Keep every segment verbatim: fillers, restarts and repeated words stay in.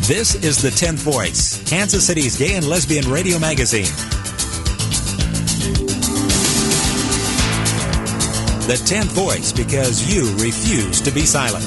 This is The tenth Voice, Kansas City's gay and lesbian radio magazine. The tenth Voice, because you refuse to be silent.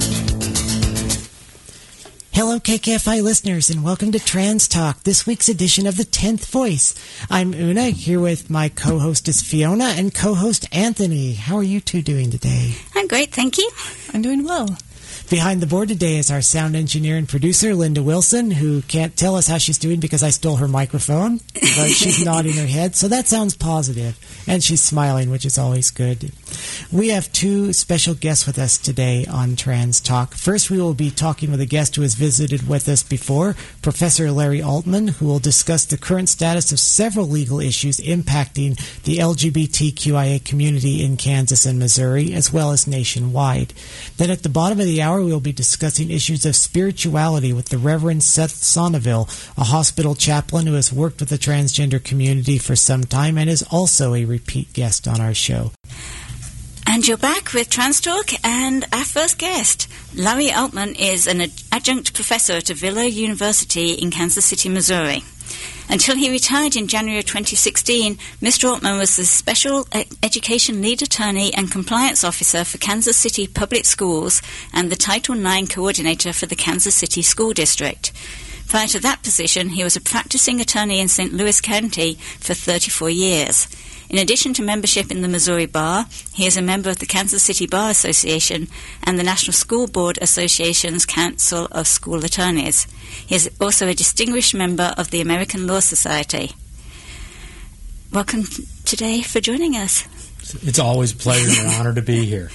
Hello, K K F I listeners, and welcome to Trans Talk, this week's edition of The tenth Voice. I'm Una, here with my co-hostess Fiona and co-host Anthony. How are you two doing today? I'm great, thank you. I'm doing well. Behind the board today is our sound engineer and producer, Linda Wilson, who can't tell us how she's doing because I stole her microphone, but she's nodding her head, so that sounds positive. And she's smiling, which is always good. We have two special guests with us today on Trans Talk. First, we will be talking with a guest who has visited with us before, Professor Larry Altman, who will discuss the current status of several legal issues impacting the L G B T Q I A community in Kansas and Missouri, as well as nationwide. Then at the bottom of the hour, we will be discussing issues of spirituality with the Reverend Seth Sonneville, a hospital chaplain who has worked with the transgender community for some time and is also a repeat guest on our show. And you're back with Trans Talk, and our first guest, Larry Altman, is an adjunct professor at Avila University in Kansas City, Missouri. Until he retired in January of twenty sixteen, Mister Altman was the Special Education Lead Attorney and Compliance Officer for Kansas City Public Schools and the Title nine Coordinator for the Kansas City School District. Prior to that position, he was a practicing attorney in Saint Louis County for thirty-four years. In addition to membership in the Missouri Bar, he is a member of the Kansas City Bar Association and the National School Board Association's Council of School Attorneys. He is also a distinguished member of the American Law Society. Welcome today for joining us. It's always a pleasure and an honor to be here.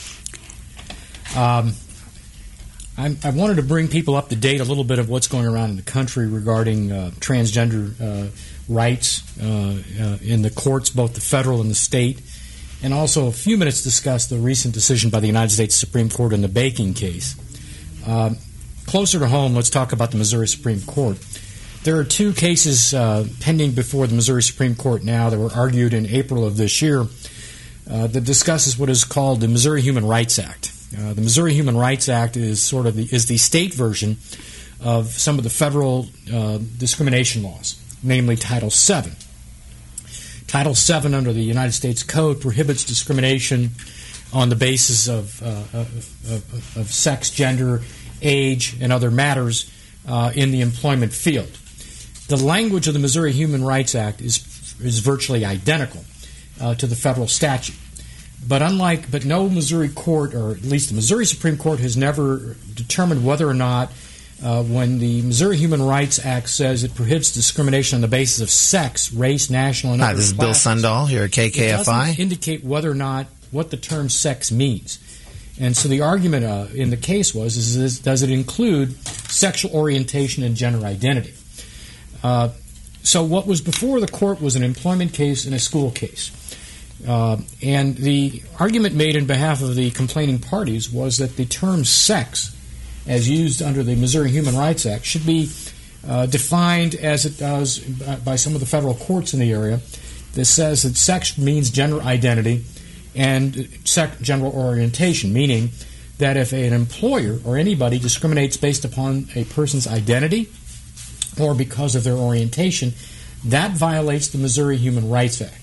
Um, I'm, I wanted to bring people up to date a little bit of what's going around in the country regarding uh, transgender uh, rights uh, uh, in the courts, both the federal and the state, and also a few minutes discuss the recent decision by the United States Supreme Court in the Baking case. Uh, closer to home, let's talk about the Missouri Supreme Court. There are two cases uh, pending before the Missouri Supreme Court now that were argued in April of this year uh, that discusses what is called the Missouri Human Rights Act. Uh, the Missouri Human Rights Act is sort of the, is the state version of some of the federal uh, discrimination laws, namely Title seven. Title seven under the United States Code prohibits discrimination on the basis of, uh, of, of, of sex, gender, age, and other matters uh, in the employment field. The language of the Missouri Human Rights Act is is virtually identical uh, to the federal statute. But unlike, but no Missouri court, or at least the Missouri Supreme Court, has never determined whether or not Uh, when the Missouri Human Rights Act says it prohibits discrimination on the basis of sex, race, national, and Hi, other this is classes, Bill Sundahl here at K K F I. It doesn't indicate whether or not what the term sex means. And so the argument uh, in the case was, is, is does it include sexual orientation and gender identity? Uh, so what was before the court was an employment case and a school case. Uh, and the argument made in behalf of the complaining parties was that the term sex, as used under the Missouri Human Rights Act, should be uh, defined as it does by some of the federal courts in the area. That says that sex means gender identity and sex, gender orientation, meaning that if an employer or anybody discriminates based upon a person's identity or because of their orientation, that violates the Missouri Human Rights Act.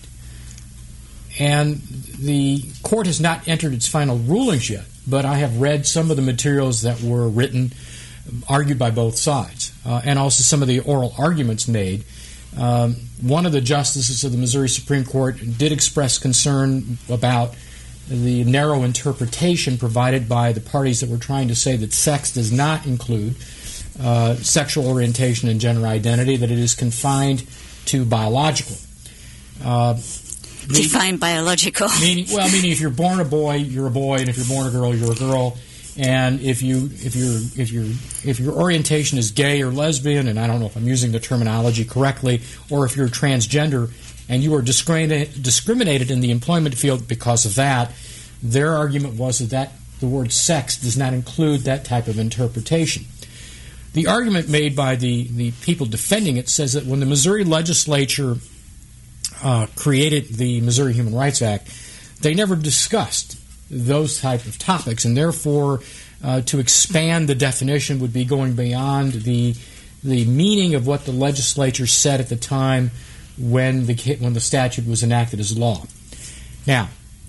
And the court has not entered its final rulings yet, but I have read some of the materials that were written, argued by both sides, uh, and also some of the oral arguments made. Um, one of the justices of the Missouri Supreme Court did express concern about the narrow interpretation provided by the parties that were trying to say that sex does not include uh, sexual orientation and gender identity, that it is confined to biological. Uh, Define biological. Meaning, well, meaning if you're born a boy, you're a boy, and if you're born a girl, you're a girl. And if you, if you're, if you're, if your orientation is gay or lesbian, and I don't know if I'm using the terminology correctly, or if you're transgender and you are discriminated, discriminated in the employment field because of that, their argument was that, that the word sex does not include that type of interpretation. The argument made by the, the people defending it says that when the Missouri legislature Uh, created the Missouri Human Rights Act, they never discussed those type of topics, and therefore uh, to expand the definition would be going beyond the the meaning of what the legislature said at the time when the when the statute was enacted as law. Now,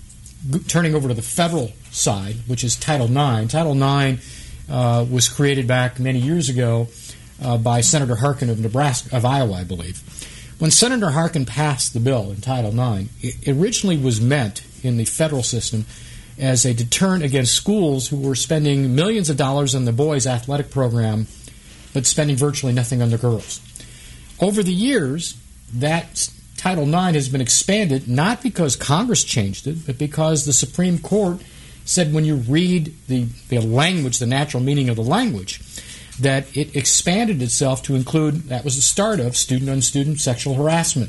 turning over to the federal side, which is Title nine. Title nine uh, was created back many years ago uh, by Senator Harkin of Nebraska, of Iowa, I believe. When Senator Harkin passed the bill in Title nine, it originally was meant in the federal system as a deterrent against schools who were spending millions of dollars on the boys' athletic program but spending virtually nothing on the girls. Over the years, that Title nine has been expanded not because Congress changed it, but because the Supreme Court said when you read the, the language, the natural meaning of the language, that it expanded itself to include, that was the start of student-on-student sexual harassment.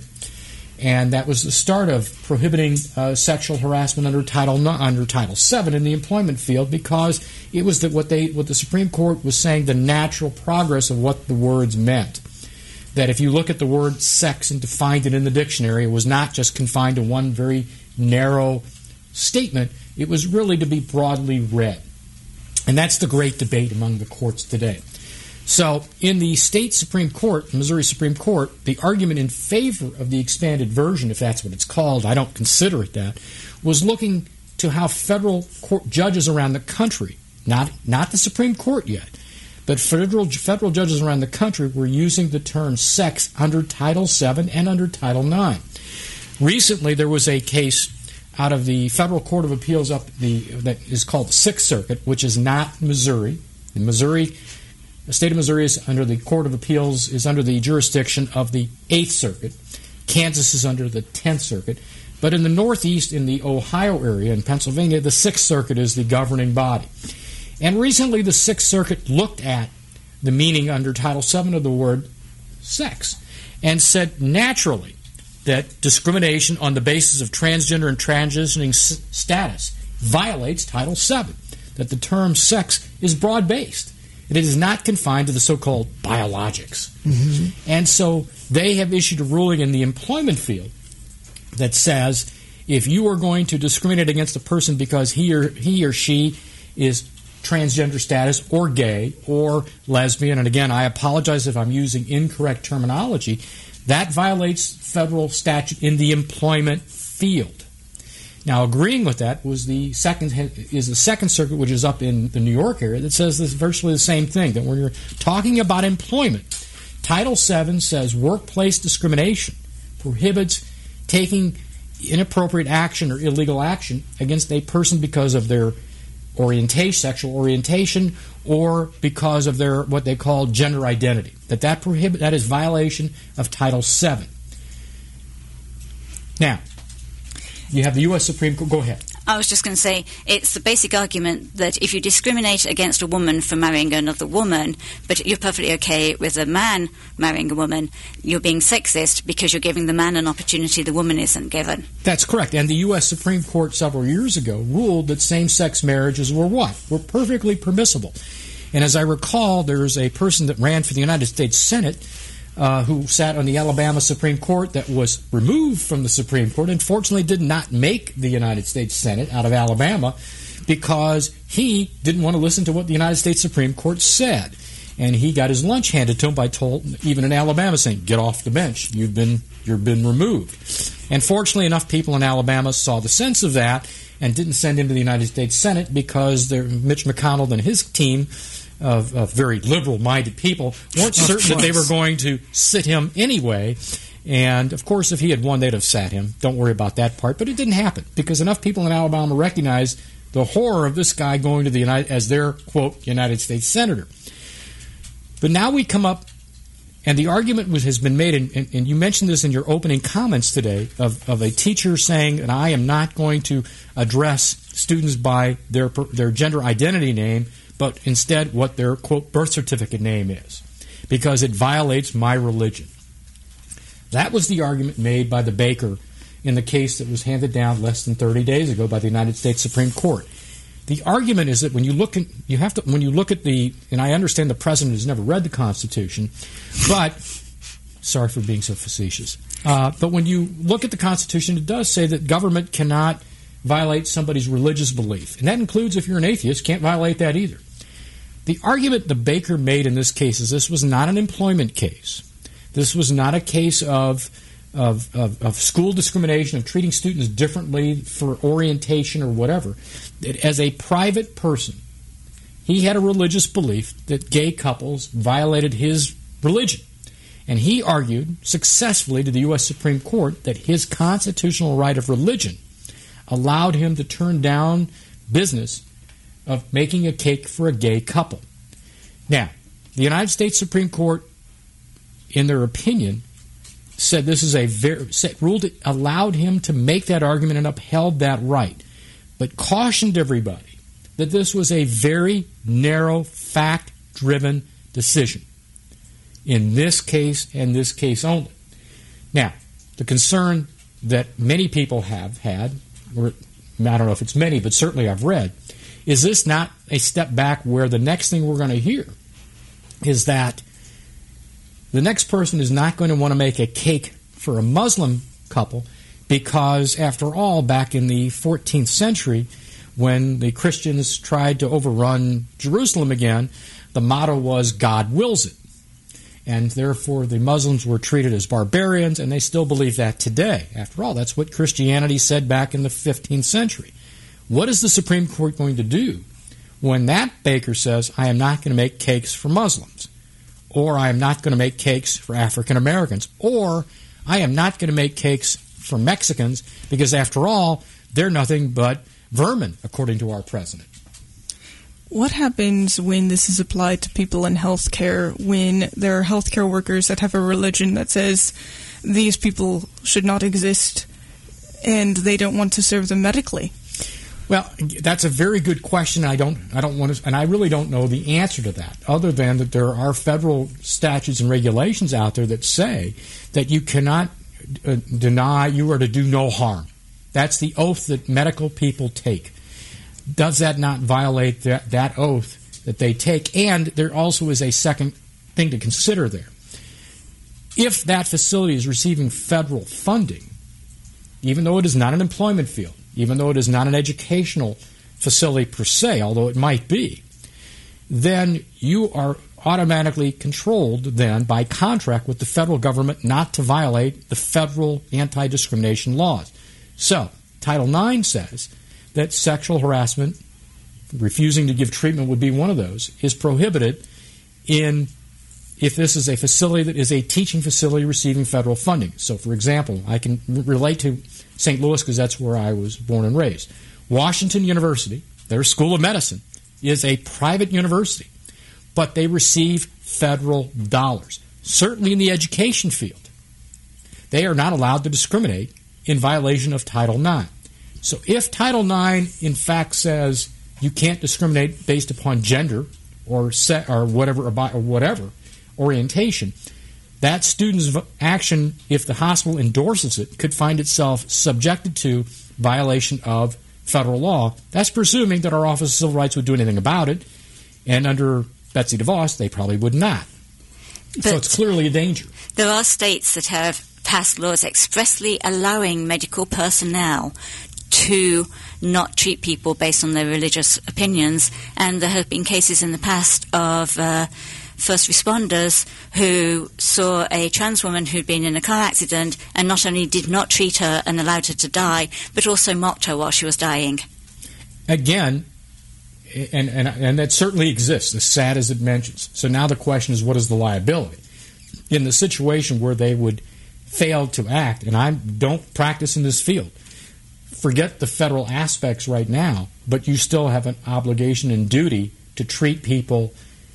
And that was the start of prohibiting uh, sexual harassment under Title under Title seven in the employment field, because it was that what they what the Supreme Court was saying, the natural progress of what the words meant. That if you look at the word sex and defined it in the dictionary, it was not just confined to one very narrow statement. It was really to be broadly read. And that's the great debate among the courts today. So in the state Supreme Court, Missouri Supreme Court, the argument in favor of the expanded version, if that's what it's called, I don't consider it that, was looking to how federal court judges around the country, not, not the Supreme Court yet, but federal, federal judges around the country were using the term sex under Title seven and under Title nine. Recently, there was a case out of the Federal Court of Appeals up the that is called the Sixth Circuit, which is not Missouri. The Missouri, the state of Missouri is under the Court of Appeals is under the jurisdiction of the Eighth Circuit. Kansas is under the Tenth Circuit. But in the Northeast, in the Ohio area, in Pennsylvania, the Sixth Circuit is the governing body. And recently, the Sixth Circuit looked at the meaning under Title seven of the word sex and said naturally that discrimination on the basis of transgender and transitioning s- status violates Title seven, that the term sex is broad-based. It is not confined to the so-called biologics. Mm-hmm. And so they have issued a ruling in the employment field that says if you are going to discriminate against a person because he or he or she is transgender status or gay or lesbian, and again, I apologize if I'm using incorrect terminology, that violates federal statute in the employment field. Now, agreeing with that was the second is the Second Circuit, which is up in the New York area, that says this virtually the same thing, that when you're talking about employment, Title seven says workplace discrimination prohibits taking inappropriate action or illegal action against a person because of their orientation, sexual orientation, or because of their what they call gender identity. That that prohibit that is violation of Title seven. Now, you have the U S Supreme Court. Go ahead. I was just going to say, it's the basic argument that if you discriminate against a woman for marrying another woman, but you're perfectly okay with a man marrying a woman, you're being sexist because you're giving the man an opportunity the woman isn't given. That's correct. And the U S Supreme Court several years ago ruled that same-sex marriages were what? Were perfectly permissible. And as I recall, there's a person that ran for the United States Senate Uh, who sat on the Alabama Supreme Court that was removed from the Supreme Court and fortunately did not make the United States Senate out of Alabama because he didn't want to listen to what the United States Supreme Court said. And he got his lunch handed to him by told, even in Alabama saying, get off the bench, you've been, you've been removed. And fortunately enough, people in Alabama saw the sense of that and didn't send him to the United States Senate because Mitch McConnell and his team Of, of very liberal-minded people weren't certain that they were going to sit him anyway. And, of course, if he had won, they'd have sat him. Don't worry about that part. But it didn't happen because enough people in Alabama recognized the horror of this guy going to the United as their, quote, United States Senator. But now we come up, and the argument was, has been made, and, and, and you mentioned this in your opening comments today, of, of a teacher saying that I am not going to address students by their their gender identity name, but instead what their, quote, birth certificate name is, because it violates my religion. That was the argument made by the baker in the case that was handed down less than thirty days ago by the United States Supreme Court. The argument is that when you look at, you have to, when you look at the, and I understand the president has never read the Constitution, but, sorry for being so facetious, uh, but when you look at the Constitution, it does say that government cannot violate somebody's religious belief. And that includes if you're an atheist, can't violate that either. The argument the Baker made in this case is this was not an employment case. This was not a case of, of, of, of school discrimination, of treating students differently for orientation or whatever. That as a private person, he had a religious belief that gay couples violated his religion. And he argued successfully to the U S Supreme Court that his constitutional right of religion allowed him to turn down business of making a cake for a gay couple. Now, the United States Supreme Court, in their opinion, said this is a very said, ruled it allowed him to make that argument and upheld that right, but cautioned everybody that this was a very narrow, fact-driven decision in this case and this case only. Now, the concern that many people have had, or I don't know if it's many, but certainly I've read, is this not a step back where the next thing we're going to hear is that the next person is not going to want to make a cake for a Muslim couple because, after all, back in the fourteenth century, when the Christians tried to overrun Jerusalem again, the motto was, God wills it. And therefore the Muslims were treated as barbarians, and they still believe that today. After all, that's what Christianity said back in the fifteenth century. What is the Supreme Court going to do when that baker says, I am not going to make cakes for Muslims, or I am not going to make cakes for African Americans, or I am not going to make cakes for Mexicans because, after all, they're nothing but vermin, according to our president? What happens when this is applied to people in healthcare, when there are healthcare workers that have a religion that says these people should not exist and they don't want to serve them medically? Well, that's a very good question. I don't, I don't want to, and I really don't know the answer to that, other than that there are federal statutes and regulations out there that say that you cannot uh, deny, you are to do no harm. That's the oath that medical people take. Does that not violate that, that oath that they take? And there also is a second thing to consider there. If that facility is receiving federal funding, even though it is not an employment field, even though it is not an educational facility per se, although it might be, then you are automatically controlled then by contract with the federal government not to violate the federal anti-discrimination laws. So, Title nine says that sexual harassment, refusing to give treatment would be one of those, is prohibited in if this is a facility that is a teaching facility receiving federal funding. So, for example, I can r- relate to Saint Louis because that's where I was born and raised. Washington University, their School of Medicine, is a private university, but they receive federal dollars, certainly in the education field. They are not allowed to discriminate in violation of Title nine. So if Title nine, in fact, says you can't discriminate based upon gender or se- or whatever or whatever orientation, that student's action, if the hospital endorses it, could find itself subjected to violation of federal law. That's presuming that our Office of Civil Rights would do anything about it, and under Betsy DeVos, they probably would not. But so it's clearly a danger. There are states that have passed laws expressly allowing medical personnel to not treat people based on their religious opinions, and there have been cases in the past of uh, first responders who saw a trans woman who'd been in a car accident and not only did not treat her and allowed her to die, but also mocked her while she was dying. Again, and, and, and that certainly exists, as sad as it mentions. So now the question is, what is the liability? In the situation where they would fail to act, and I don't practice in this field, forget the federal aspects right now, but you still have an obligation and duty to treat people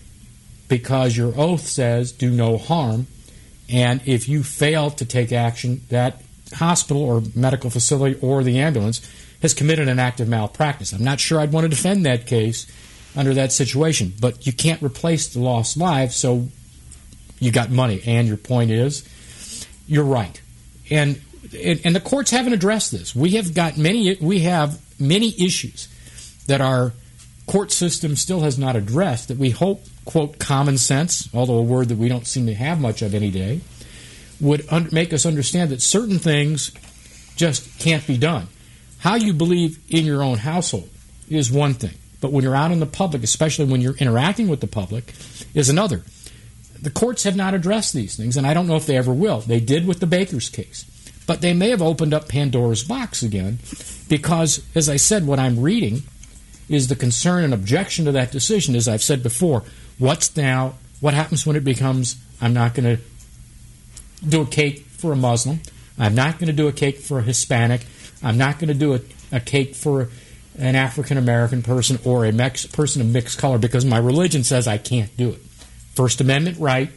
because your oath says do no harm, and if you fail to take action, that hospital or medical facility or the ambulance has committed an act of malpractice. I'm not sure I'd want to defend that case under that situation, but you can't replace the lost lives, so you got money. And your point is, you're right. And And, and the courts haven't addressed this. We have got many. We have many issues that our court system still has not addressed. That we hope, quote, common sense, although a word that we don't seem to have much of any day, would un- make us understand that certain things just can't be done. How you believe in your own household is one thing. but when you're out in the public, especially when you're interacting with the public, is another. The courts have not addressed these things, and I don't know if they ever will. They did with the Baker's case. But they may have opened up Pandora's box again because, as I said, what I'm reading is the concern and objection to that decision, as I've said before. What's now, what happens when it becomes, I'm not going to do a cake for a Muslim, I'm not going to do a cake for a Hispanic, I'm not going to do a, a cake for an African-American person or a Mex- person of mixed color because my religion says I can't do it. First Amendment right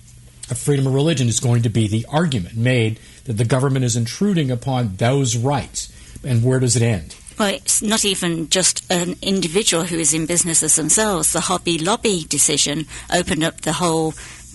of freedom of religion is going to be the argument made that the government is intruding upon those rights. And where does it end? Well, it's not even just an individual who is in businesses themselves. The Hobby Lobby decision opened up the whole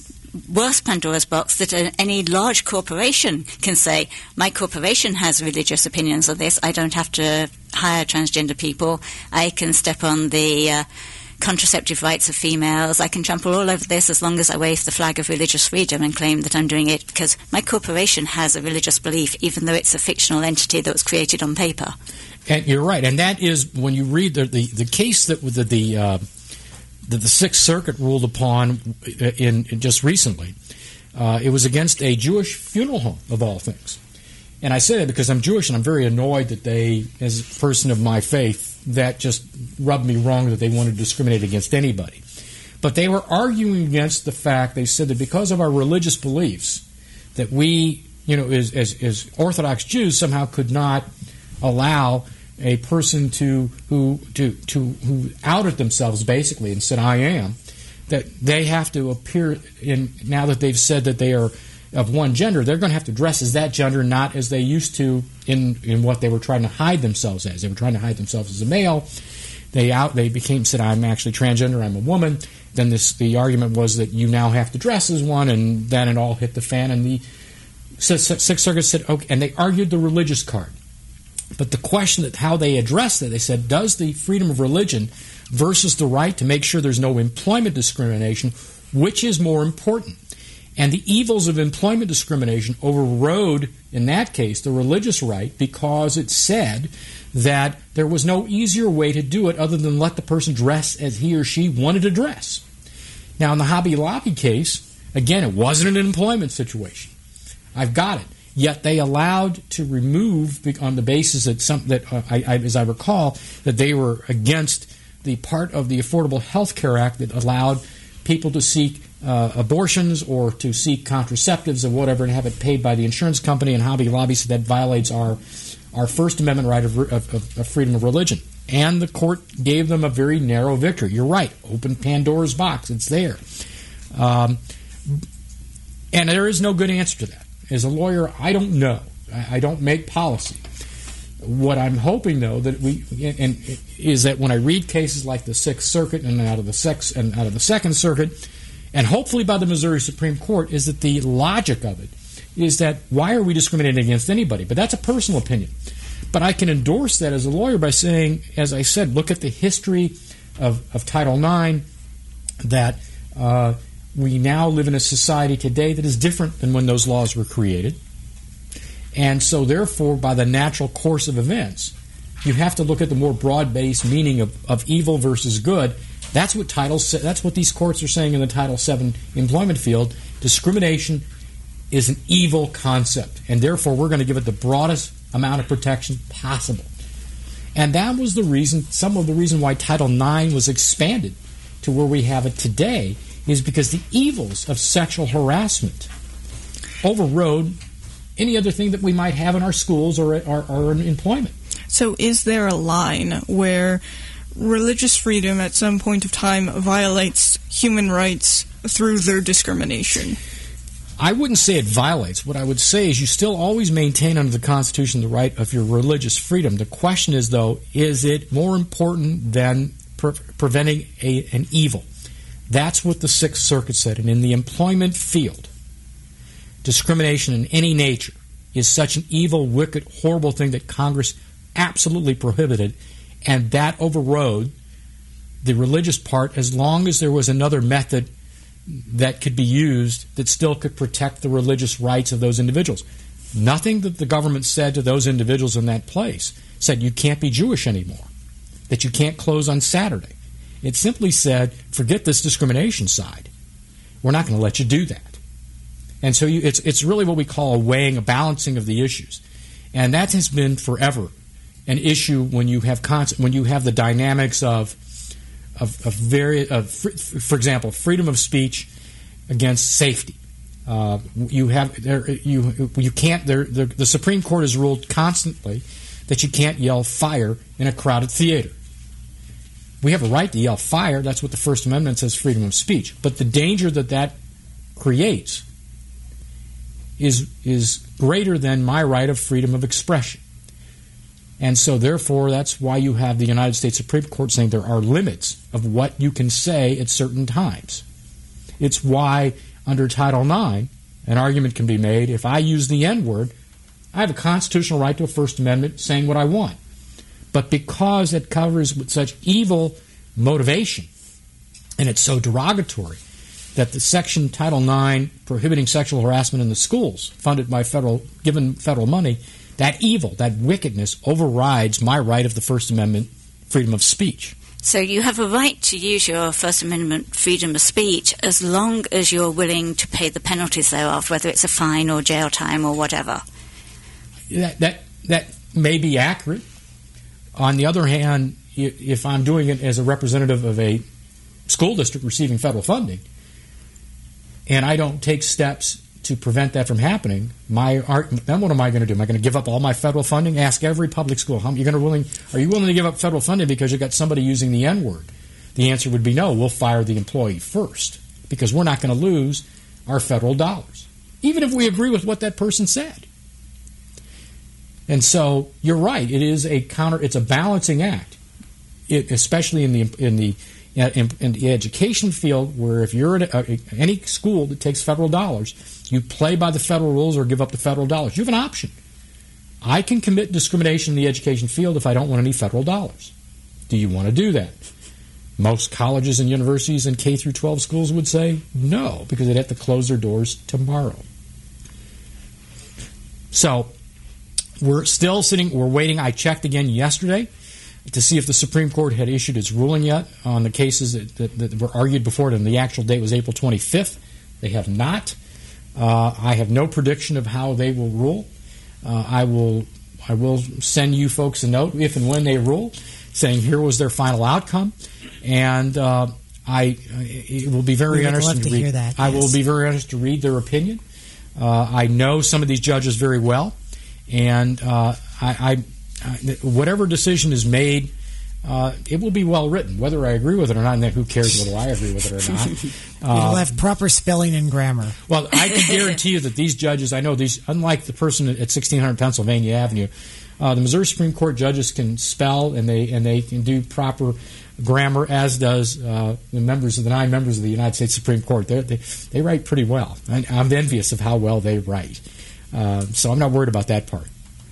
worst Pandora's box that any large corporation can say, my corporation has religious opinions of this. I don't have to hire transgender people. I can step on the uh, contraceptive rights of females. I can trample all over this as long as I wave the flag of religious freedom and claim that I'm doing it because my corporation has a religious belief, even though it's a fictional entity that was created on paper. And you're right. And that is, when you read the the, the case that the the, uh, that the Sixth Circuit ruled upon in, in just recently, uh, it was against a Jewish funeral home, of all things. And I say that because I'm Jewish and I'm very annoyed that they, as a person of my faith, that just rubbed me wrong that they wanted to discriminate against anybody. But they were arguing against the fact, they said that because of our religious beliefs, that we, you know, as, as, as Orthodox Jews somehow could not allow a person to who to to who outed themselves basically and said I am, that they have to appear in, now that they've said that they are of one gender, they're going to have to dress as that gender, not as they used to in in what they were trying to hide themselves as. They were trying to hide themselves as a male. They out they became said I'm actually transgender, I'm a woman. Then this the argument was that you now have to dress as one, and then it all hit the fan. And the Sixth Circuit said okay, and they argued the religious card. But the question that how they addressed it, they said, does the freedom of religion versus the right to make sure there's no employment discrimination, which is more important? And the evils of employment discrimination overrode, in that case, the religious right because it said that there was no easier way to do it other than let the person dress as he or she wanted to dress. Now, in the Hobby Lobby case, again, it wasn't an employment situation. I've got it. Yet they allowed to remove, on the basis that, some, that uh, I, I, as I recall, that they were against the part of the Affordable Health Care Act that allowed people to seek uh, abortions or to seek contraceptives or whatever and have it paid by the insurance company, and Hobby Lobby said that violates our our First Amendment right of, of, of freedom of religion. And the court gave them a very narrow victory. You're right. Open Pandora's box. It's there. Um, and there is no good answer to that. As a lawyer, I don't know. I, I don't make policy. What I'm hoping, though, that we and, and is that when I read cases like the Sixth Circuit and out of the sex and out of the Second Circuit, and hopefully by the Missouri Supreme Court, is that the logic of it is that why are we discriminating against anybody? But that's a personal opinion. But I can endorse that as a lawyer by saying, as I said, look at the history of, of Title nine, that uh, we now live in a society today that is different than when those laws were created. And so, therefore, by the natural course of events, you have to look at the more broad-based meaning of, of evil versus good. That's what Title. That's what these courts are saying in the Title seven employment field. Discrimination is an evil concept, and therefore we're going to give it the broadest amount of protection possible. And that was the reason, some of the reason why Title nine was expanded to where we have it today, is because the evils of sexual harassment overrode any other thing that we might have in our schools or, or, or in employment. So is there a line where religious freedom at some point of time violates human rights through their discrimination? I wouldn't say it violates. What I would say is you still always maintain under the Constitution the right of your religious freedom. The question is, though, is it more important than pre- preventing a, an evil? That's what the Sixth Circuit said. And in the employment field, discrimination in any nature is such an evil, wicked, horrible thing that Congress absolutely prohibited, and that overrode the religious part as long as there was another method that could be used that still could protect the religious rights of those individuals. Nothing that the government said to those individuals in that place said you can't be Jewish anymore. that you can't close on Saturday. It simply said, forget this discrimination side. We're not going to let you do that. And so you, it's it's really what we call a weighing, a balancing of the issues. And that has been forever an issue when you have concept, when you have the dynamics of of, of very of, for example, freedom of speech against safety. Uh, you have there you you can't there the, the Supreme Court has ruled constantly that you can't yell fire in a crowded theater. We have a right to yell fire. That's what the First Amendment says, freedom of speech. But the danger that that creates is is greater than my right of freedom of expression. And so, therefore, that's why you have the United States Supreme Court saying there are limits of what you can say at certain times. It's why, under Title nine, an argument can be made, if I use the N-word, I have a constitutional right to a First Amendment saying what I want. But because it covers with such evil motivation, and it's so derogatory, that the section Title nine prohibiting sexual harassment in the schools, funded by federal, given federal money, that evil, that wickedness overrides my right of the First Amendment freedom of speech. So you have a right to use your First Amendment freedom of speech as long as you're willing to pay the penalties thereof, whether it's a fine or jail time or whatever. That that, that may be accurate. On the other hand, if I'm doing it as a representative of a school district receiving federal funding, and I don't take steps to prevent that from happening, my art, then what am I going to do? Am I going to give up all my federal funding? Ask every public school, how, you're going to willing, are you willing to give up federal funding because you got somebody using the N-word? The answer would be no, we'll fire the employee first because we're not going to lose our federal dollars, even if we agree with what that person said. And so you're right, it is a counter, it's a balancing act, it, especially in the in the In, in the education field, where if you're at a, any school that takes federal dollars, you play by the federal rules or give up the federal dollars. You have an option. I can commit discrimination in the education field if I don't want any federal dollars. Do you want to do that? Most colleges and universities and K through twelve schools would say no, because they'd have to close their doors tomorrow. So we're still sitting, we're waiting. I checked again yesterday to see if the Supreme Court had issued its ruling yet on the cases that, that, that were argued before it, and the actual date was April twenty-fifth. They have not. Uh, I have no prediction of how they will rule. Uh, I will I will send you folks a note if and when they rule, saying here was their final outcome, and uh, I it will be very we would interesting love to, to read. Hear that, I yes. will be very interested to read their opinion. Uh, I know some of these judges very well, and uh, I. I Uh, whatever decision is made, uh, it will be well written. Whether I agree with it or not, and then who cares whether I agree with it or not? Uh, It'll have proper spelling and grammar. Well, I can guarantee you that these judges, I know these, unlike the person at sixteen hundred Pennsylvania Avenue, uh, the Missouri Supreme Court judges can spell and they and they can do proper grammar, as does uh, the members of the nine members of the United States Supreme Court. They're, they they write pretty well. I, I'm envious of how well they write, uh, so I'm not worried about that part.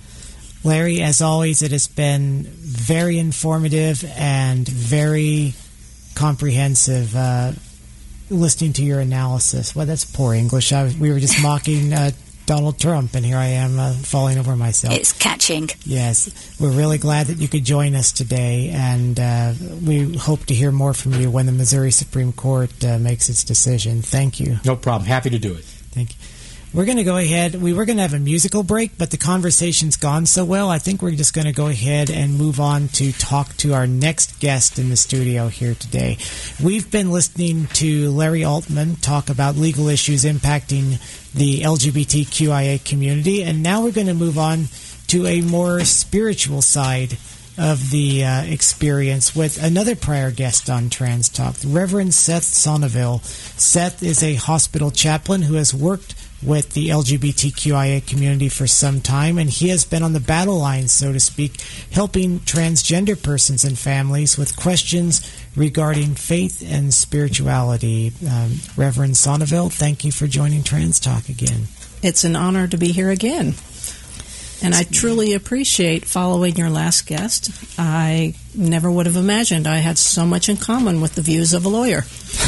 Larry, as always, it has been very informative and very comprehensive uh, listening to your analysis. Well, that's poor English. I, we were just mocking uh, Donald Trump, and here I am uh, falling over myself. It's catching. Yes. We're really glad that you could join us today, and uh, we hope to hear more from you when the Missouri Supreme Court uh, makes its decision. Thank you. No problem. Happy to do it. Thank you. We're going to go ahead. We were going to have a musical break, but the conversation's gone so well, I think we're just going to go ahead and move on to talk to our next guest in the studio here today. We've been listening to Larry Altman talk about legal issues impacting the L G B T Q I A community, and now we're going to move on to a more spiritual side of the uh, experience with another prior guest on Trans Talk, Reverend Seth Sonneville. Seth is a hospital chaplain who has worked with the L G B T Q I A community for some time, and he has been on the battle line, so to speak, helping transgender persons and families with questions regarding faith and spirituality. Um, Reverend Sonneville, thank you for joining Trans Talk again. It's an honor to be here again. And I truly appreciate following your last guest. I never would have imagined I had so much in common with the views of a lawyer.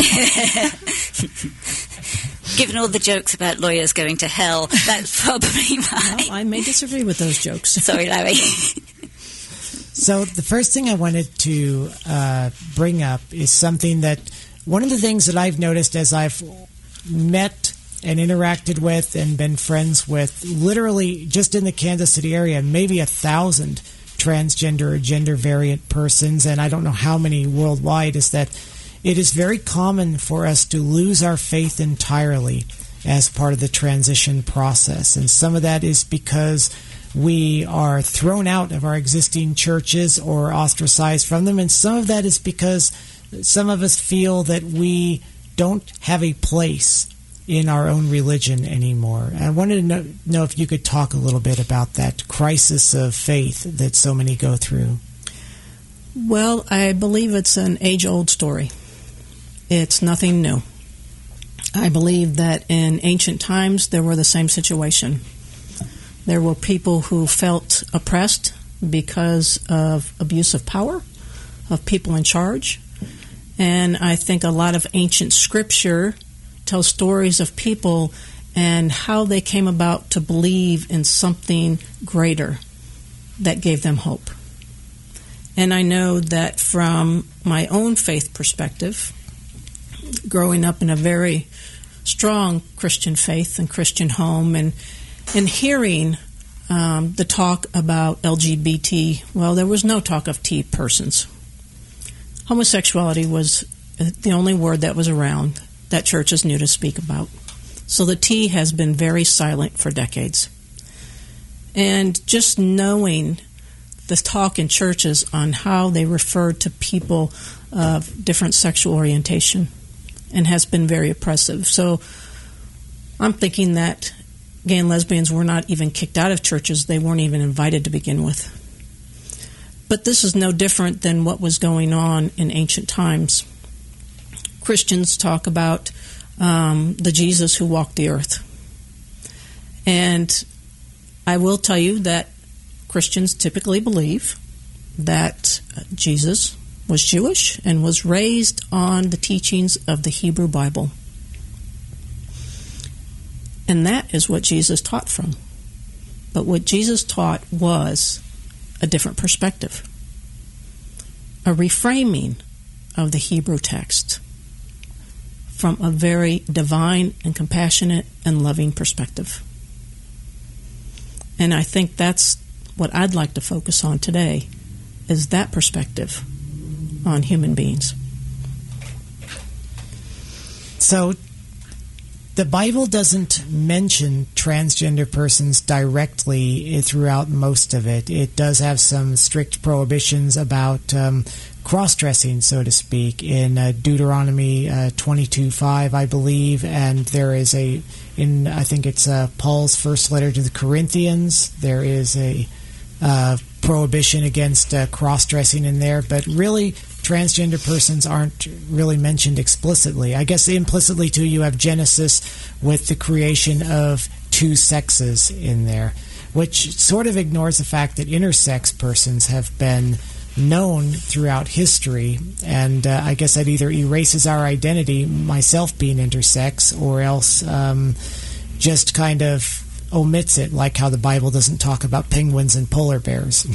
Given all the jokes about lawyers going to hell, that's probably why. Well, I may disagree with those jokes. Sorry, Larry. So the first thing I wanted to uh, bring up is something that one of the things that I've noticed as I've met and interacted with and been friends with literally just in the Kansas City area, maybe a thousand transgender or gender variant persons, and I don't know how many worldwide, is that it is very common for us to lose our faith entirely as part of the transition process. And some of that is because we are thrown out of our existing churches or ostracized from them, and some of that is because some of us feel that we don't have a place in our own religion anymore. And I wanted to know, know if you could talk a little bit about that crisis of faith that so many go through. Well, I believe it's an age-old story. It's nothing new. I believe that in ancient times there were the same situation. There were people who felt oppressed because of abuse of power, of people in charge. And I think a lot of ancient scripture tells stories of people and how they came about to believe in something greater that gave them hope. And I know that from my own faith perspective, growing up in a very strong Christian faith and Christian home, and and hearing um, the talk about L G B T, well, there was no talk of T persons. Homosexuality was the only word that was around that churches knew to speak about. So the T has been very silent for decades. And just knowing the talk in churches on how they referred to people of different sexual orientation and has been very oppressive. So I'm thinking that gay and lesbians were not even kicked out of churches. They weren't even invited to begin with. But this is no different than what was going on in ancient times. Christians talk about um, the Jesus who walked the earth. And I will tell you that Christians typically believe that Jesus was Jewish and was raised on the teachings of the Hebrew Bible. And that is what Jesus taught from. But what Jesus taught was a different perspective, a reframing of the Hebrew text from a very divine and compassionate and loving perspective. And I think that's what I'd like to focus on today, is that perspective on human beings. So the Bible doesn't mention transgender persons directly throughout most of it. It does have some strict prohibitions about um, cross-dressing, so to speak, in uh, Deuteronomy uh, twenty-two five, I believe, and there is a, in I think it's uh, Paul's first letter to the Corinthians, there is a uh, prohibition against uh, cross-dressing in there, but really transgender persons aren't really mentioned explicitly. I guess implicitly, too, you have Genesis with the creation of two sexes in there, which sort of ignores the fact that intersex persons have been known throughout history, and uh, I guess that either erases our identity, myself being intersex, or else um, just kind of omits it, like how the Bible doesn't talk about penguins and polar bears.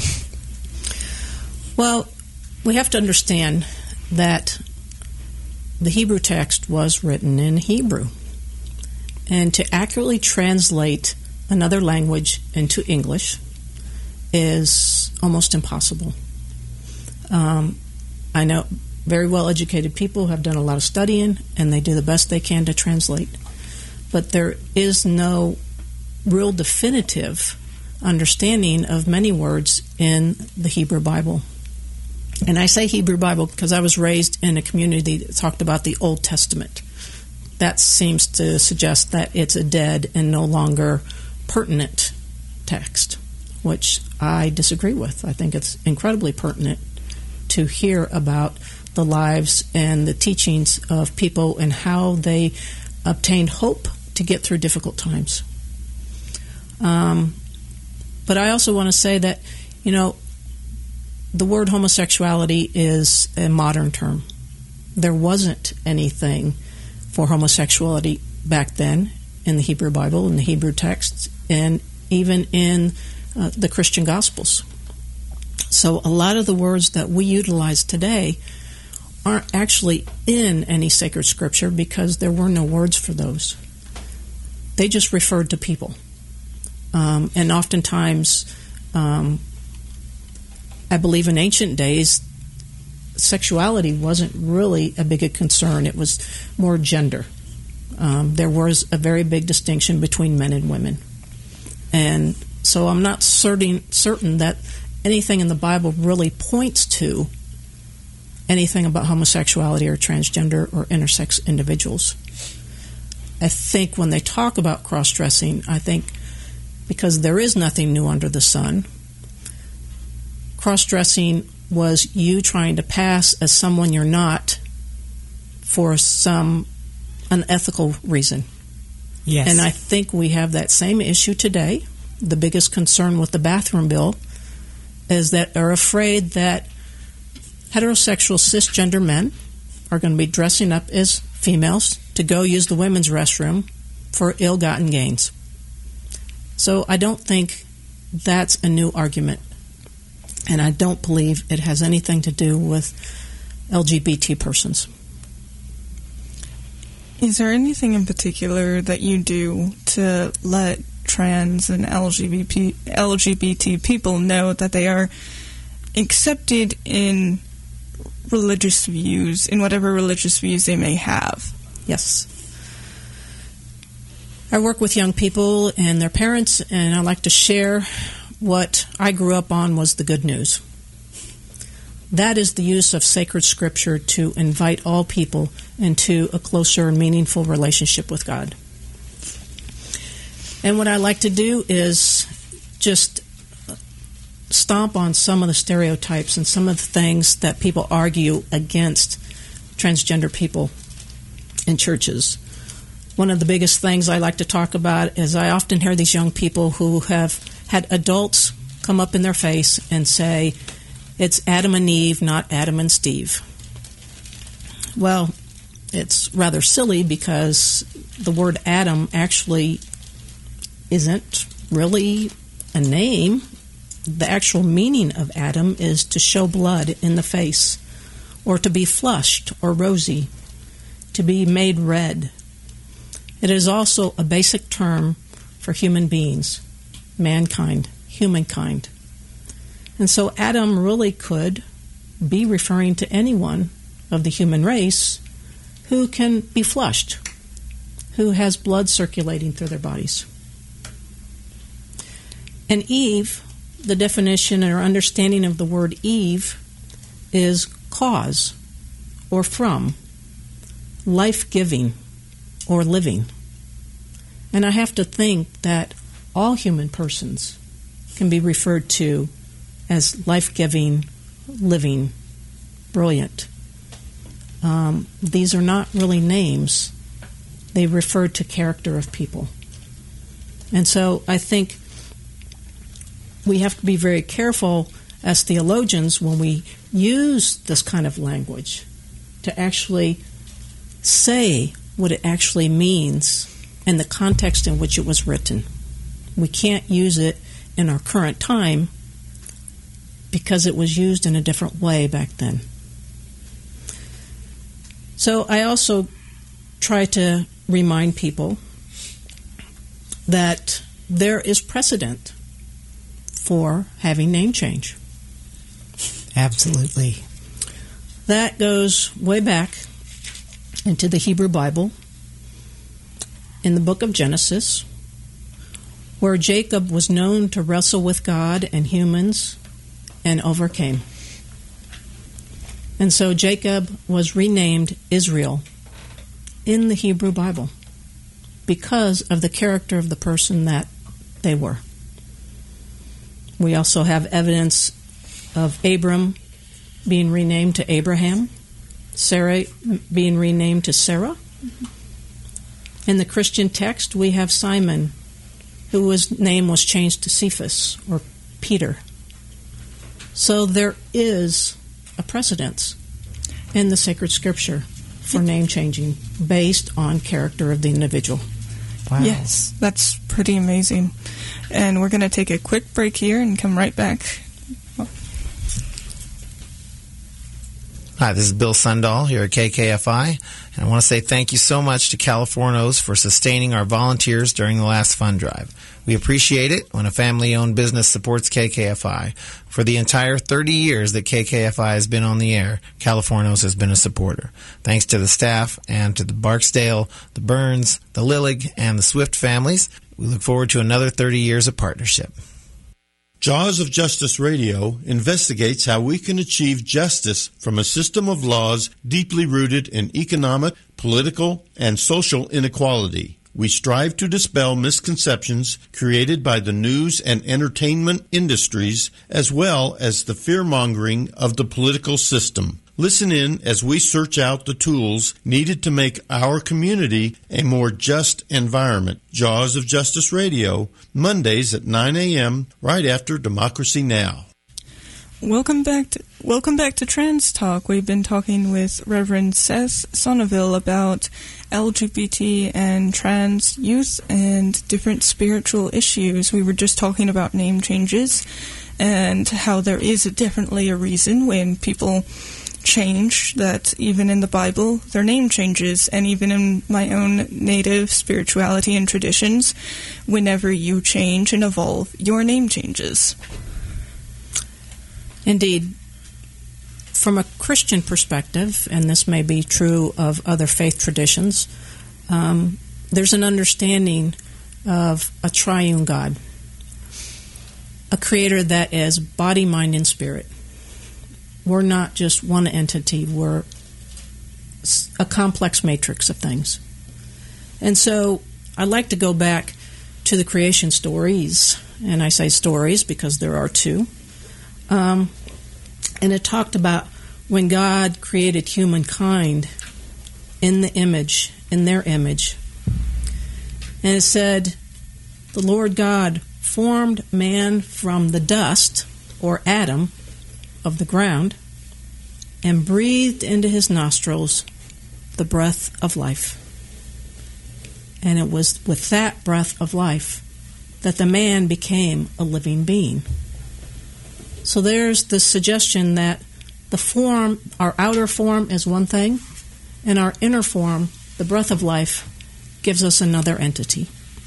Well, we have to understand that the Hebrew text was written in Hebrew. And to accurately translate another language into English is almost impossible. Um, I know very well-educated people who have done a lot of studying, and they do the best they can to translate. But there is no real definitive understanding of many words in the Hebrew Bible. And I say Hebrew Bible because I was raised in a community that talked about the Old Testament. That seems to suggest that it's a dead and no longer pertinent text, which I disagree with. I think it's incredibly pertinent to hear about the lives and the teachings of people and how they obtained hope to get through difficult times. Um, but I also want to say that, you know, the word homosexuality is a modern term. There wasn't anything for homosexuality back then in the Hebrew Bible, in the Hebrew texts, and even in uh, the Christian Gospels. So a lot of the words that we utilize today aren't actually in any sacred scripture because there were no words for those. They just referred to people. Um, and oftentimes, um, I believe in ancient days, sexuality wasn't really a big a concern. It was more gender. Um, there was a very big distinction between men and women. And so I'm not certain, certain that anything in the Bible really points to anything about homosexuality or transgender or intersex individuals. I think when they talk about cross-dressing, I think because there is nothing new under the sun, cross-dressing was you trying to pass as someone you're not for some unethical reason. Yes. And I think we have that same issue today. The biggest concern with the bathroom bill is that they're afraid that heterosexual cisgender men are going to be dressing up as females to go use the women's restroom for ill-gotten gains. So I don't think that's a new argument. And I don't believe it has anything to do with L G B T persons. Is there anything in particular that you do to let trans and L G B T, L G B T people know that they are accepted in religious views, in whatever religious views they may have? Yes. I work with young people and their parents, and I like to share what I grew up on was the good news. That is the use of sacred scripture to invite all people into a closer and meaningful relationship with God. And what I like to do is just stomp on some of the stereotypes and some of the things that people argue against transgender people in churches. One of the biggest things I like to talk about is I often hear these young people who have had adults come up in their face and say, it's Adam and Eve, not Adam and Steve. Well, it's rather silly because the word Adam actually isn't really a name. The actual meaning of Adam is to show blood in the face, or to be flushed or rosy, to be made red. It is also a basic term for human beings, mankind, humankind. And so Adam really could be referring to anyone of the human race who can be flushed, who has blood circulating through their bodies. And Eve, the definition or understanding of the word Eve is cause or from, life-giving or living. And I have to think that all human persons can be referred to as life-giving, living, brilliant. Um, these are not really names. They refer to character of people. And so I think we have to be very careful as theologians when we use this kind of language to actually say what it actually means in the context in which it was written. We can't use it in our current time because it was used in a different way back then. So I also try to remind people that there is precedent for having name change. Absolutely. That goes way back into the Hebrew Bible in the book of Genesis, where Jacob was known to wrestle with God and humans and overcame. And so Jacob was renamed Israel in the Hebrew Bible because of the character of the person that they were. We also have evidence of Abram being renamed to Abraham, Sarah being renamed to Sarah. In the Christian text, we have Simon, whose name was changed to Cephas, or Peter. So there is a precedence in the sacred scripture for name changing based on character of the individual. Wow. Yes, that's pretty amazing. And we're going to take a quick break here and come right back. Hi, this is Bill Sundahl here at K K F I, and I want to say thank you so much to Californos for sustaining our volunteers during the last fund drive. We appreciate it when a family-owned business supports K K F I. For the entire thirty years that K K F I has been on the air, Californos has been a supporter. Thanks to the staff and to the Barksdale, the Burns, the Lillig, and the Swift families, we look forward to another thirty years of partnership. Jaws of Justice Radio investigates how we can achieve justice from a system of laws deeply rooted in economic, political, and social inequality. We strive to dispel misconceptions created by the news and entertainment industries, as well as the fear-mongering of the political system. Listen in as we search out the tools needed to make our community a more just environment. Jaws of Justice Radio, Mondays at nine a.m., right after Democracy Now! Welcome back to, welcome back to Trans Talk. We've been talking with Reverend Seth Sonneville about L G B T and trans youth and different spiritual issues. We were just talking about name changes and how there is a, definitely a reason when people change, that even in the Bible their name changes, and even in my own native spirituality and traditions, whenever you change and evolve, your name changes. Indeed. From a Christian perspective, and this may be true of other faith traditions, um, there's an understanding of a triune God, a creator that is body, mind, and spirit. We're not just one entity. We're a complex matrix of things. And so I like to go back to the creation stories, and I say stories because there are two. Um, and it talked about when God created humankind in the image, in their image. And it said, the Lord God formed man from the dust, or Adam, of the ground, and breathed into his nostrils the breath of life. And it was with that breath of life that the man became a living being. So there's the suggestion that the form, our outer form is one thing, and our inner form, the breath of life, gives us another entity.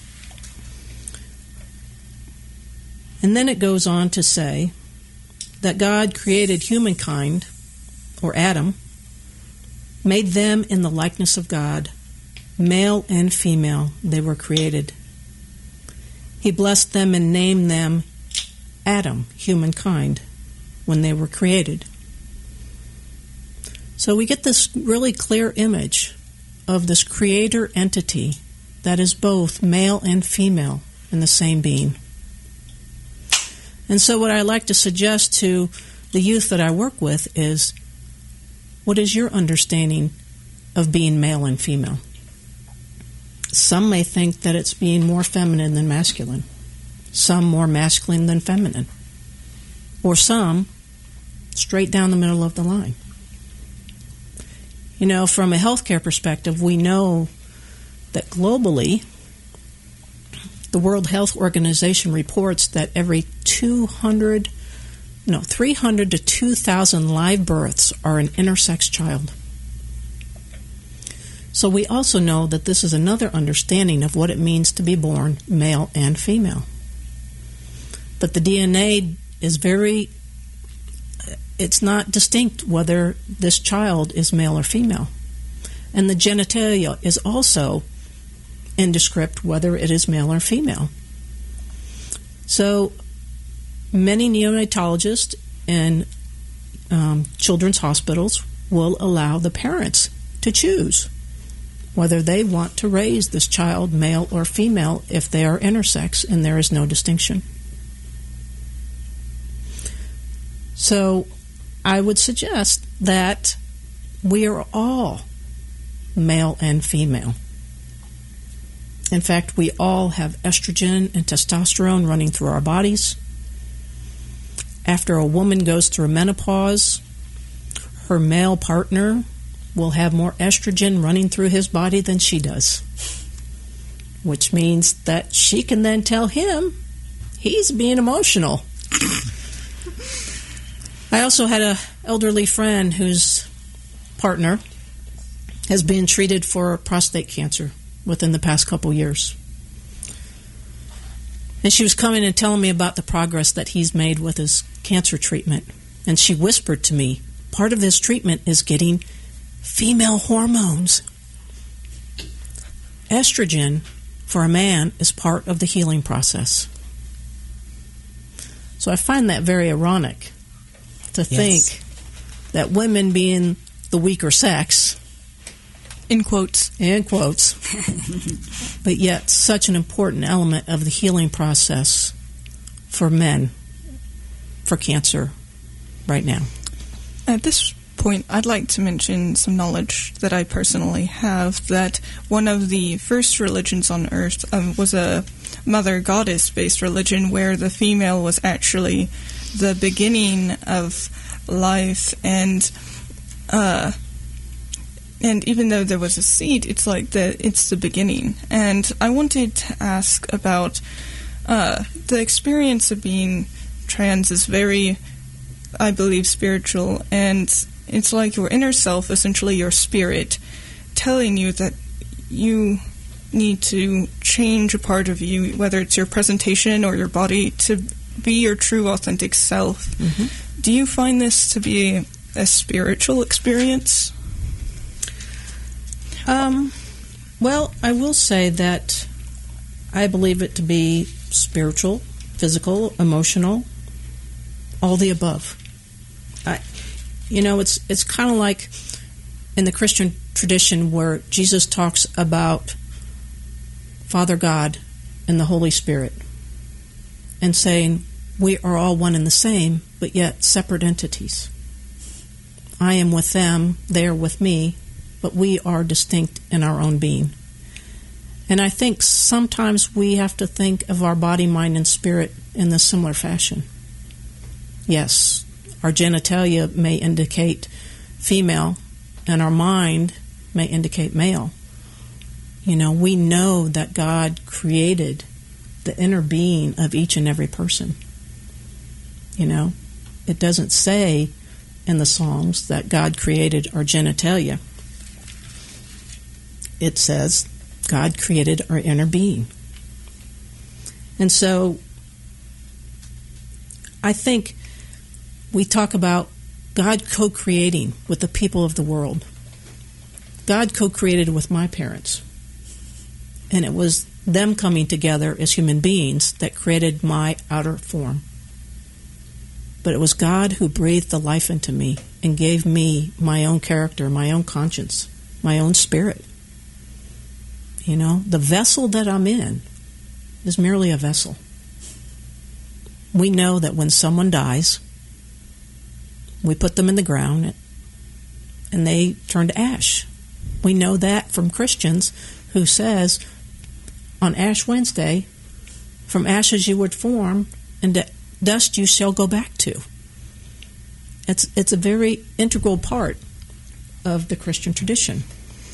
And then it goes on to say that God created humankind, or Adam, made them in the likeness of God, male and female they were created. He blessed them and named them Adam, humankind, when they were created. So we get this really clear image of this creator entity that is both male and female in the same being. And so what I like to suggest to the youth that I work with is, what is your understanding of being male and female? Some may think that it's being more feminine than masculine. Some more masculine than feminine. Or some straight down the middle of the line. You know, from a healthcare perspective, we know that globally, the World Health Organization reports that every two hundred, no, three hundred to two thousand live births are an intersex child. So we also know that this is another understanding of what it means to be born male and female. But the D N A is very, it's not distinct whether this child is male or female. And the genitalia is also indescript whether it is male or female. So many neonatologists in um, children's hospitals will allow the parents to choose whether they want to raise this child male or female if they are intersex and there is no distinction. So I would suggest that we are all male and female. In fact, we all have estrogen and testosterone running through our bodies. After a woman goes through menopause, her male partner will have more estrogen running through his body than she does, which means that she can then tell him he's being emotional. I also had an elderly friend whose partner has been treated for prostate cancer within the past couple years. And she was coming and telling me about the progress that he's made with his cancer treatment. And she whispered to me, part of this treatment is getting female hormones. Estrogen for a man is part of the healing process. So I find that very ironic to Yes. think that women being the weaker sex, In quotes. in quotes, but yet such an important element of the healing process for men for cancer right now. At this point, I'd like to mention some knowledge that I personally have, that one of the first religions on earth um, was a mother goddess-based religion where the female was actually the beginning of life, and uh, and even though there was a seed, it's like the it's the beginning. And I wanted to ask about uh, the experience of being trans is very, I believe, spiritual, and it's like your inner self, essentially your spirit, telling you that you need to change a part of you, whether it's your presentation or your body, to be your true, authentic self. Mm-hmm. Do you find this to be a spiritual experience? Um, well, I will say that I believe it to be spiritual, physical, emotional, all the above. I, you know, it's it's kind of like in the Christian tradition where Jesus talks about Father God and the Holy Spirit and saying we are all one and the same, but yet separate entities. I am with them, they are with me, but we are distinct in our own being. And I think sometimes we have to think of our body, mind, and spirit in this similar fashion. Yes, our genitalia may indicate female, and our mind may indicate male. You know, we know that God created the inner being of each and every person. You know, it doesn't say in the Psalms that God created our genitalia. It says God created our inner being. And so I think we talk about God co-creating with the people of the world. God co-created with my parents. And it was them coming together as human beings that created my outer form. But it was God who breathed the life into me and gave me my own character, my own conscience, my own spirit. You know, the vessel that I'm in is merely a vessel. We know that when someone dies, we put them in the ground and they turn to ash. We know that from Christians who says on Ash Wednesday, from ashes you would form and to dust you shall go back to. It's it's a very integral part of the Christian tradition.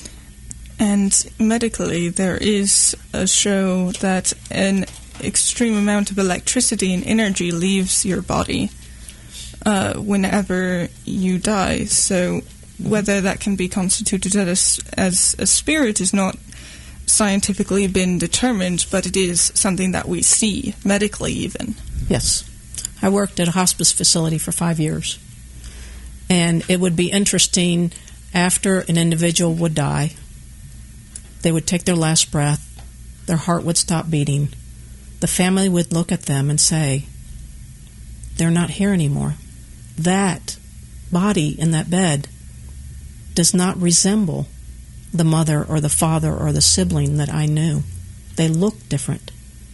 And medically, there is a show that an extreme amount of electricity and energy leaves your body uh, whenever you die. So whether that can be constituted as, as a spirit is not scientifically been determined, but it is something that we see, medically even. Yes. I worked at a hospice facility for five years. And it would be interesting, after an individual would die, they would take their last breath, their heart would stop beating. The family would look at them and say, they're not here anymore. That body in that bed does not resemble the mother or the father or the sibling that I knew. They look different.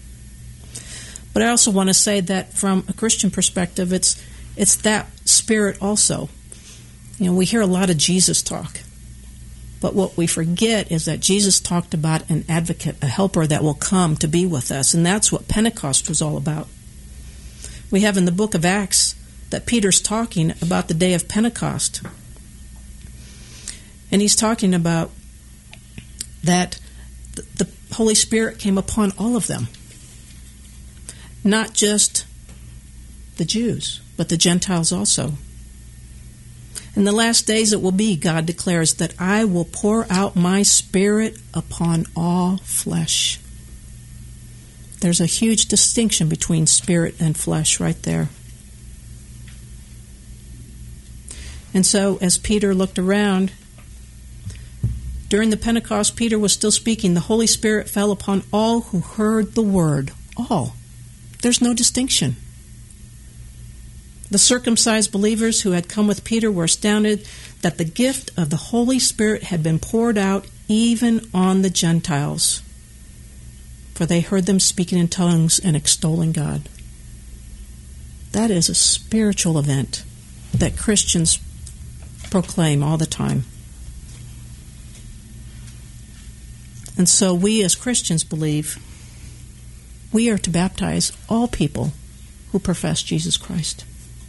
But I also want to say that from a Christian perspective, it's it's that spirit also. You know, we hear a lot of Jesus talk. But what we forget is that Jesus talked about an advocate, a helper that will come to be with us. And that's what Pentecost was all about. We have in the book of Acts that Peter's talking about the day of Pentecost. And he's talking about that the Holy Spirit came upon all of them. Not just the Jews, but the Gentiles also. In the last days it will be, God declares, that I will pour out my Spirit upon all flesh. There's a huge distinction between spirit and flesh right there. And so, as Peter looked around, during the Pentecost, Peter was still speaking. The Holy Spirit fell upon all who heard the word. All. There's no distinction. The circumcised believers who had come with Peter were astounded that the gift of the Holy Spirit had been poured out even on the Gentiles, for they heard them speaking in tongues and extolling God. That is a spiritual event that Christians proclaim all the time. And so we as Christians believe we are to baptize all people who profess Jesus Christ,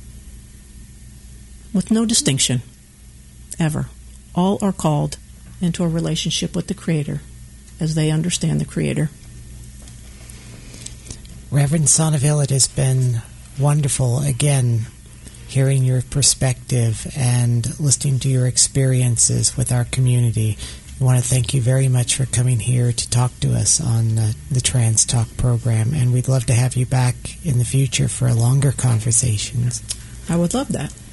with no distinction, ever. All are called into a relationship with the Creator as they understand the Creator. Reverend Sonneville, it has been wonderful, again, hearing your perspective and listening to your experiences with our community. I want to thank you very much for coming here to talk to us on uh, the Trans Talk program, and we'd love to have you back in the future for longer conversations. I would love that.